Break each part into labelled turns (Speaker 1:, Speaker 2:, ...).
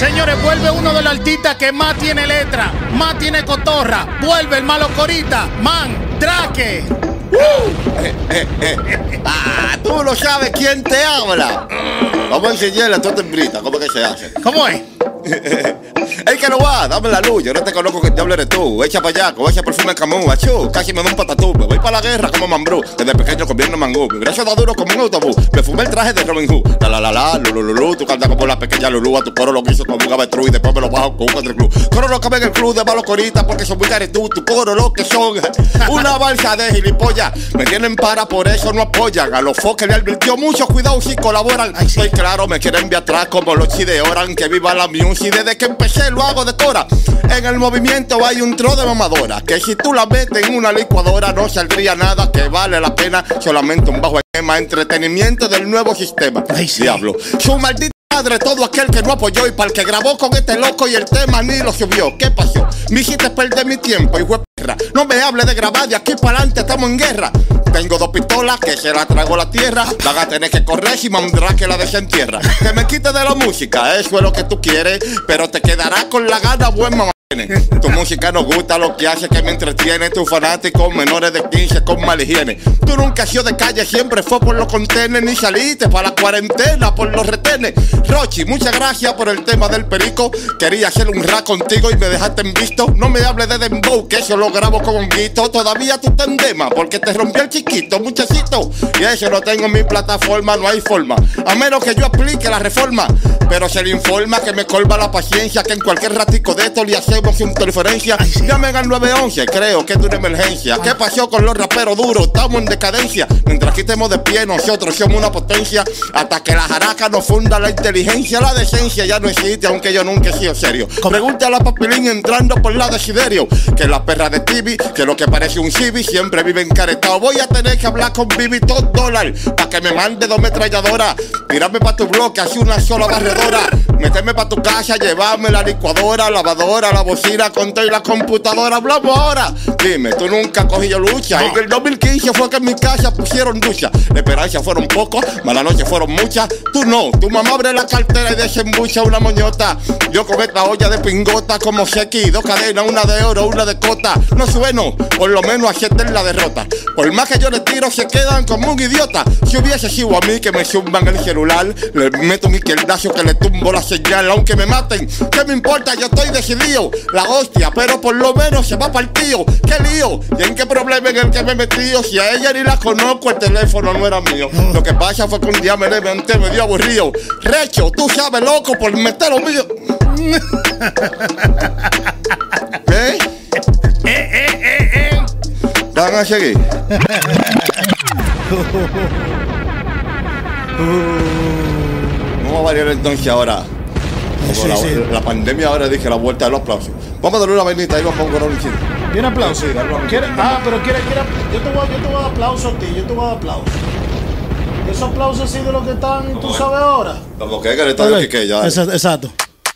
Speaker 1: Señores, vuelve uno de los artistas que más tiene letra, más tiene cotorra. Vuelve el malo corita, Mandrake.
Speaker 2: Tú no sabes quién te habla. Vamos a enseñarle a tu tembrita cómo que se hace.
Speaker 1: ¿Cómo es?
Speaker 2: ¡Ey, que no va! Dame la luz, yo no te conozco, que el diablo eres tú. Echa para allá, con ese perfume camú, achú. Casi me da un patatú, me voy para la guerra como Mambrú. Desde pequeño comiendo mangú, mi brazo da duro como un autobús. Me fumé el traje de Robin Hood. La, lulululu. Tú cantas como la pequeña Lulú. A tu coro lo quiso como un avestruz y después me lo bajo con un cuatriclub. Coro no cabe en el club de malos coritas porque son muy caretú. Tu coro lo que son una balsa de gilipollas. Me tienen para, por eso no apoyan. A los foques le advirtió mucho cuidado si colaboran. Estoy claro, me quieren ver atrás como los chi de Oran. Que viva la music. Desde que empecé lo hago de cora. En el movimiento hay un tro de mamadora que si tú la metes en una licuadora no saldría nada que vale la pena. Solamente un bajo esquema, entretenimiento del nuevo sistema. Diablo, su maldita madre, todo aquel que no apoyó y para el que grabó con este loco y el tema ni lo subió. ¿Qué pasó? Me hiciste perder mi tiempo, hijo de perra. No me hables de grabar, de aquí para adelante estamos en guerra. Tengo 2 pistolas que se la tragó la tierra. Van a tener que correr si Mandrake la desentierra. Que me quite de la música, eso es lo que tú quieres, pero te quedarás con la gana buen mamá. Tu música nos gusta, lo que hace que me entretiene. Tus fanáticos menores de 15 con mala higiene. Tú nunca has sido de calle, siempre fue por los contenes. Ni saliste para la cuarentena por los retenes. Rochi, muchas gracias por el tema del perico. Quería hacer un rap contigo y me dejaste en visto. No me hables de dembow, que eso lo grabo con un guito. Todavía tú te endemas porque te rompió el chiquito, muchachito. Y eso no tengo en mi plataforma, no hay forma. A menos que yo aplique la reforma. Pero se le informa que me colma la paciencia, que en cualquier ratico de esto le hacemos interferencia. Llamen al 911, creo que es una emergencia. ¿Qué pasó con los raperos duros? Estamos en decadencia. Mientras aquí estemos de pie, nosotros somos una potencia. Hasta que la jaraca nos funda la inteligencia. La decencia ya no existe, aunque yo nunca he sido serio. Pregunta a la Papilín entrando por la Desiderio. Que la perra de Tibi, que lo que parece un Civi, siempre vive encaretado. Voy a tener que hablar con Bibi $2 para que me mande 2 metralladoras. Tirarme pa' tu bloque, así una sola barredora. Meterme pa' tu casa, llevarme la licuadora, lavadora, la bocina, con todo y la computadora. Hablamos ahora. Dime, tú nunca has cogido lucha. En el 2015 fue que en mi casa pusieron ducha. La esperanza fueron pocos, malas noches fueron muchas. Tú no, tu mamá abre la cartera y desembucha una moñota. Yo con esta olla de pingota como Seki, 2 cadenas, una de oro, una de cota. No sueno, por lo menos acepten la derrota. Por más que yo les tiro, se quedan como un idiota. Si hubiese sido a mí que me zumban el celular, le meto un izquierdazo que le tumbo la señal. Aunque me maten, ¿qué me importa? Yo estoy decidido. La hostia, pero por lo menos se va partido. ¿Qué lío? ¿Y en qué problema en el que me he metido? Si a ella ni la conozco, el teléfono no era mío. Lo que pasa fue que un día me levanté medio aburrido. Recho, tú sabes, loco, por meter lo mío. ¿Eh? ¿Van a seguir? Vamos a variar entonces ahora. Como la pandemia ahora dije la vuelta de los aplausos. Vamos a darle una vainita ahí, vamos a poner un chile.
Speaker 1: ¿Y un aplauso? Sí, pero quiere. Yo te voy a dar aplauso a ti, yo te voy a dar aplauso. Esos aplausos así de los que están, tú sabes ahora.
Speaker 2: Como que le está de que ya.
Speaker 1: Exacto.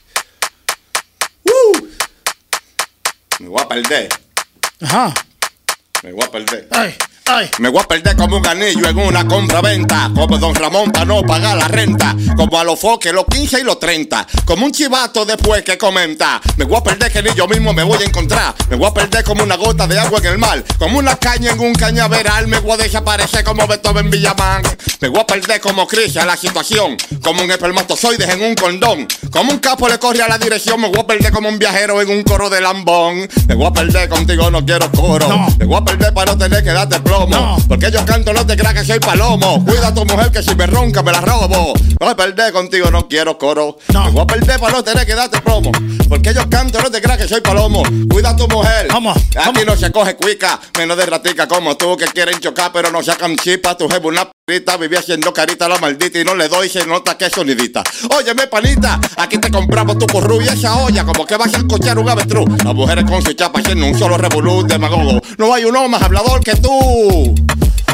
Speaker 2: Me voy a perder.
Speaker 1: Ajá.
Speaker 2: Me voy a perder.
Speaker 1: Ay.
Speaker 2: Me voy a perder como un anillo en una compra-venta. Como Don Ramón para no pagar la renta. Como a los foques, los 15 y los 30. Como un chivato después que comenta. Me voy a perder que ni yo mismo me voy a encontrar. Me voy a perder como una gota de agua en el mar. Como una caña en un cañaveral. Me voy a desaparecer como Beethoven Villamán. Me voy a perder como Cris a la situación. Como un espermatozoide en un condón. Como un capo le corre a la dirección. Me voy a perder como un viajero en un coro de lambón. Me voy a perder contigo, no quiero coro. No. Me voy a perder para no tener que darte plomo. No. Porque yo canto, no te creas que soy palomo. Cuida a tu mujer que si me ronca me la robo. Me voy a perder contigo, no quiero coro. No. Me voy a perder para no tener que darte plomo. Porque yo canto, no te creas que soy palomo. Cuida a tu mujer. Aquí no se coge cuica, menos de ratica como tú que quieren chocar pero no sacan chispa. Tu jefe una p***ita, viví haciendo carita la maldita y no le doy, se nota que es sonidita. Óyeme panita, aquí te compramos tu corrú y esa olla como que vas a escuchar un avestruz. Las mujeres con su chapa haciendo un solo revolú demagogo. No hay uno más hablador que tú.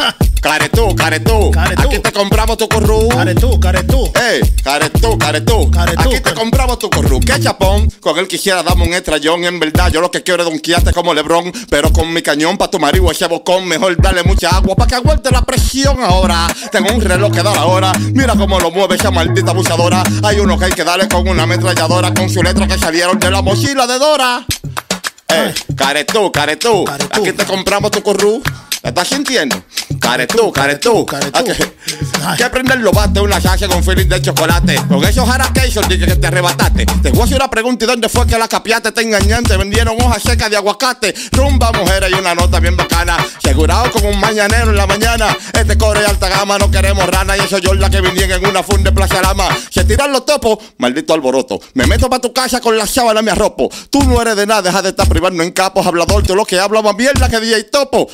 Speaker 2: Caretú.
Speaker 1: Caretú.
Speaker 2: Aquí te compramos tu corrú.
Speaker 1: Caretú.
Speaker 2: Caretú.
Speaker 1: Caretú.
Speaker 2: Aquí te compramos tu corrú. Qué chapón. Con él quisiera darme un estrellón. En verdad, yo lo que quiero es donkearte como Lebron. Pero con mi cañón pa' tu marido ese bocón. Mejor darle mucha agua pa' que aguante la presión ahora. Tengo un reloj que da la hora. Mira cómo lo mueve esa maldita abusadora. Hay uno que hay que darle con una ametralladora. Con su letra que salieron de la mochila de Dora. Caretú. Aquí te compramos tu corrú. ¿La estás sintiendo? Caretú. Que prender los bates una salsa con feeling de chocolate. Con esos haracations dije que te arrebataste. Te voy a hacer una pregunta: ¿y dónde fue que la capiaste? Te engañan, te vendieron hojas secas de aguacate. Rumba, mujeres y una nota bien bacana. Segurado como un mañanero en la mañana. Este core de alta gama, no queremos rana. Y eso yo la que vinieron en una funda de Plaza Lama. Se tiran los topos, maldito alboroto. Me meto pa' tu casa con la sábana me arropo. Tú no eres de nada, deja de estar privando en capos. Hablador, tú lo que habla más mierda que DJ Topo.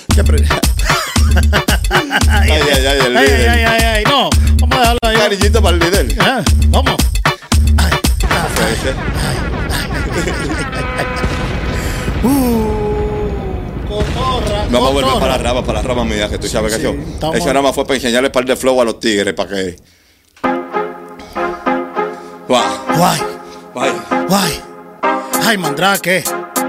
Speaker 1: Ay, no, vamos a dejarlo ahí.
Speaker 2: Cariñito para el líder.
Speaker 1: Vamos. Cotorra.
Speaker 2: Vamos a volver para las ramas mías, que tú sabes que eso nada más fue para enseñarle par de flow a los tigres, para que...
Speaker 1: Guay. Ay, Mandrake.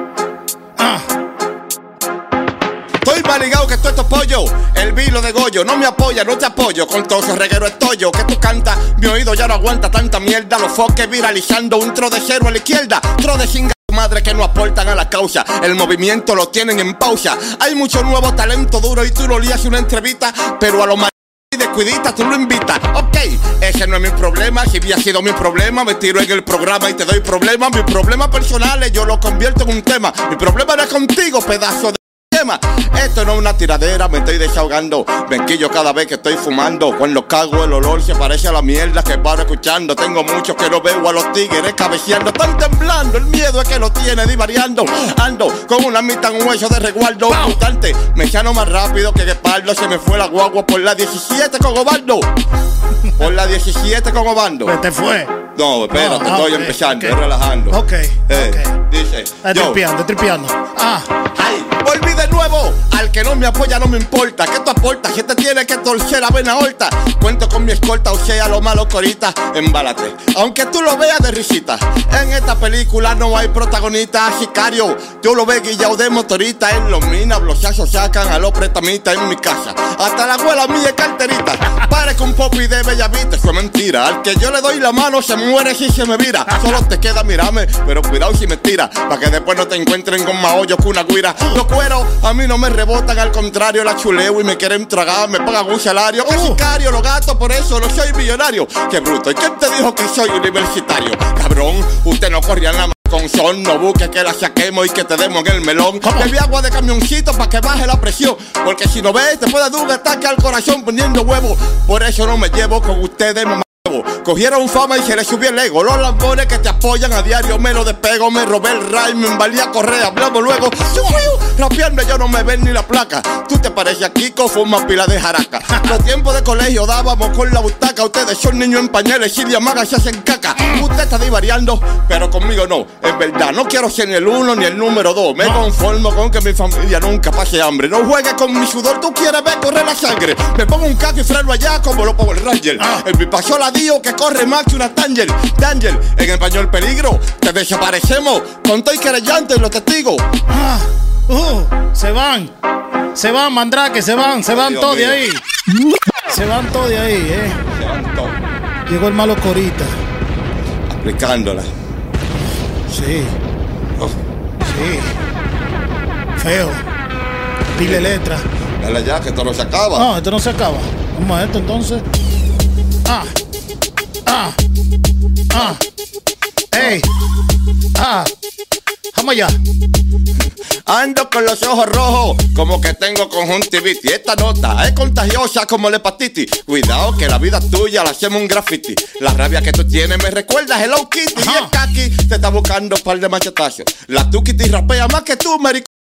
Speaker 2: Estoy mal ligado que todo esto es pollo. El vilo de Goyo no me apoya, no te apoyo. Con todo ese reguero estoy que tú cantas. Mi oído ya no aguanta tanta mierda. Los foques viralizando un tro de cero a la izquierda. Tro de chinga madre que no aportan a la causa. El movimiento lo tienen en pausa. Hay mucho nuevo talento duro y tú lo lías una entrevista. Pero a los y descuidistas tú lo invitas. Ok, ese no es mi problema. Si hubiera sido mi problema, me tiro en el programa y te doy problemas. Mis problemas personales yo los convierto en un tema. Mi problema no es contigo, pedazo de... Esto no es una tiradera, me estoy desahogando. Me quillo cada vez que estoy fumando. Cuando cago el olor se parece a la mierda que paro escuchando. Tengo muchos que no veo a los tigres cabeceando. Están temblando, el miedo es que lo tiene divariando. Ando con una mitad un hueso de resguardo. Mutante, me echano más rápido que Guepardo. Se me fue la guagua por la 17 con Obando. Por la 17 con Obando.
Speaker 1: Pues te fue.
Speaker 2: No, espérate, estoy empezando, estoy relajando.
Speaker 1: Ok.
Speaker 2: Dice,
Speaker 1: tripeando.
Speaker 2: Ay, volví de nuevo. Al que no me apoya no me importa. ¿Qué tú aportas? Si te tiene que torcer la vena horta. Cuento con mi escolta, o sea, lo malo que ahorita. Embálate, aunque tú lo veas de risita. En esta película no hay protagonista. Sicario, yo lo veo guillado de motorita. En los minas, blochazos sacan a los pretamitas en mi casa. Hasta la abuela mía es carterita. Parezco un popi de Bellavista, eso es mentira. Al que yo le doy la mano se muere si se me vira. Solo te queda mirarme, pero cuidado si me tira. Pa' que después no te encuentren con más hoyos que una guira. Los cueros a mí no me rebotan, al contrario la chuleo y me quieren tragar, me pagan un salario. Que sicario, los gatos, por eso no soy millonario. Qué bruto, ¿y quién te dijo que soy universitario? Cabrón, usted no corría nada más con son. No busques que la saquemos y que te demos en el melón. Bebí agua de camioncito pa' que baje la presión. Porque si no ves, te puede dar un ataque al corazón poniendo huevo. Por eso no me llevo con ustedes, mamá. Cogieron fama y se les subió el ego. Los lambones que te apoyan a diario me lo despego. Me robé el ray, me embalé a correr. Hablamos luego. Rapeando yo no me ven ni la placa. Tú te pareces a Kiko, fuma pila de jaraca. Los tiempos de colegio dábamos con la butaca. Ustedes son niños en pañales, Silvia Maga se hacen caca. Usted está divariando, pero conmigo no. Es verdad, no quiero ser ni el 1 ni el número 2. Me conformo con que mi familia nunca pase hambre. No juegues con mi sudor, tú quieres ver correr la sangre. Me pongo un caco y freno allá como lo Power Ranger. En mi paso la dio que corre más que una Tanger. Danger, en español peligro. Te desaparecemos con todo y querellante los testigos.
Speaker 1: Se van, Mandrake, se van todos de ahí. Se van todos de ahí,
Speaker 2: Se van todos.
Speaker 1: Llegó el malo Corita.
Speaker 2: Aplicándola.
Speaker 1: Sí. Feo. Pile letra.
Speaker 2: Dale ya, que esto no se acaba.
Speaker 1: No, esto no se acaba. Vamos a esto entonces. Ey. Vamos allá.
Speaker 2: Ando con los ojos rojos, como que tengo conjuntivitis. Esta nota es contagiosa como la hepatitis. Cuidado que la vida tuya la hacemos un graffiti. La rabia que tú tienes me recuerda a Hello Kitty. Y el Kaki te está buscando un par de machetazos. La Tukiti rapea más que tú, marico.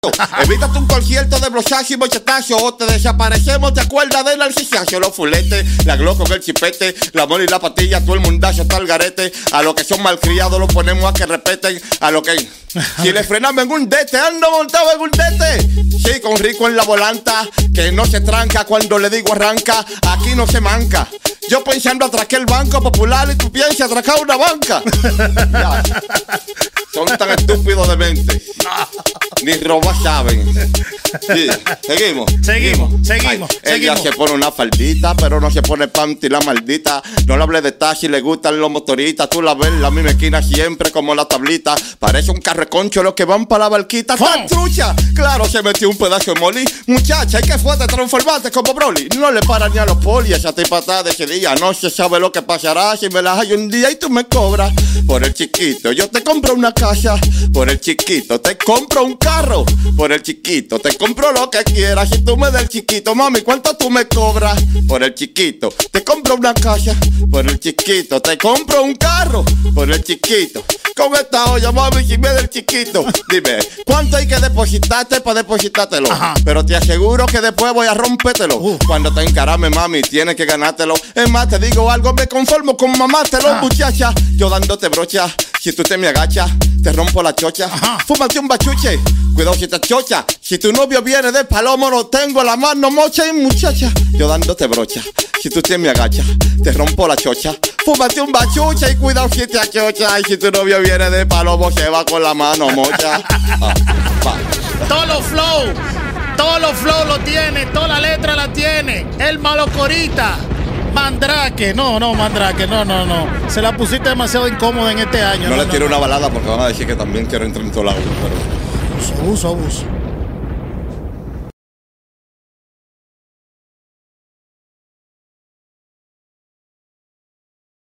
Speaker 2: Evítate un concierto de brochazo y bochetazo o te desaparecemos, ¿te acuerdas del narcisazo? Los fuletes, la glock con el chipete, la mole y la patilla, todo el mundazo está al garete. A los que son malcriados los ponemos a que respeten. A lo que si le frenamos en un dete, ando montado en un dete. Sí, con Rico en la volanta, que no se tranca cuando le digo arranca. Aquí no se manca. Yo pensando atraqué el Banco Popular y tú piensas atracar una banca. Ya. Son tan estúpidos de mente. Ni robar saben. Sí. Seguimos. Ella se pone una faldita, pero no se pone panty la maldita. No le hables de taxi, le gustan los motoristas. Tú la ves, la misma esquina siempre como la tablita. Parece un carreconcho los que van para la barquita. ¡Tan trucha! Claro, se metió un pedazo de molí. Muchacha, ¿y qué fue? Te transformaste como Broly. No le paran ni a los polis. Esa tipa de ese día. No se sabe lo que pasará si me la hallo un día y tú me cobras. Por el chiquito, yo te compro una casa. Por el chiquito, te compro un carro. Por el chiquito, te compro lo que quieras. Si tú me das el chiquito, mami, ¿cuánto tú me cobras? Por el chiquito, te compro una casa. Por el chiquito, te compro un carro. Por el chiquito, con esta olla, mami, si me das el chiquito. Dime, ¿cuánto hay que depositarte para depositártelo? Ajá. Pero te aseguro que después voy a rompértelo. Cuando te encarame, mami, tienes que ganártelo. Es más, te digo algo, me conformo con mamártelo, muchacha. Yo dándote brocha, si tú te me agachas, te rompo la chocha. Ajá. Fúmate un bachuche, cuidado si te chocha. Si tu novio viene de palomo, no tengo la mano mocha. Y muchacha, yo dándote brocha, si tú te me agachas, te rompo la chocha. Fúmate un bachuche y cuidado si te achocha. Y si tu novio viene de palomo, se va con la mano mocha.
Speaker 1: Todos los flow lo tiene, toda la letra la tiene. El Malocorita. Mandrake, no, Mandrake, no. Se la pusiste demasiado incómoda en este año.
Speaker 2: No le tiro una balada porque van a decir que también quiero entrar en todo lado.
Speaker 1: Abuso.